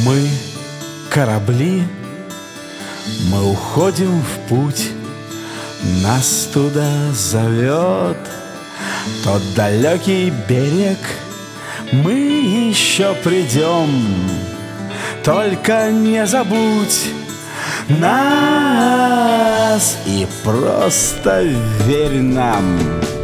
Мы корабли, мы уходим в путь, нас туда зовет тот далекий берег. Мы еще придем, только не забудь нас и просто верь нам.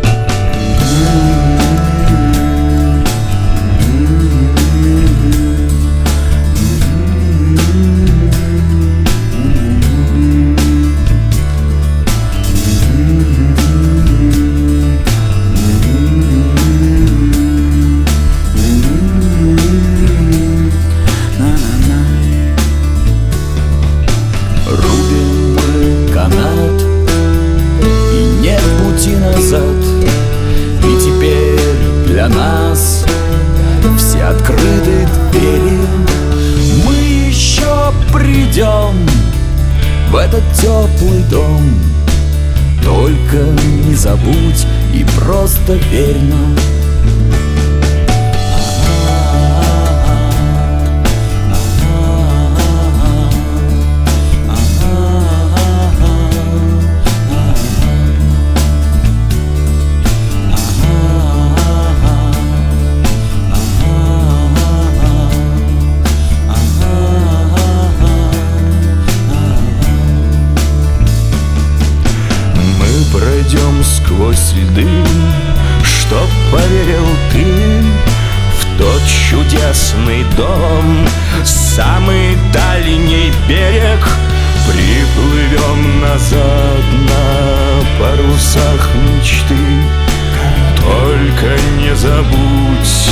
И теперь для нас все открыты двери. Мы еще придем в этот теплый дом, только не забудь и просто верь нам. Пройдем сквозь льды, чтоб поверил ты в тот чудесный дом, самый дальний берег. Приплывем назад на парусах мечты, только не забудь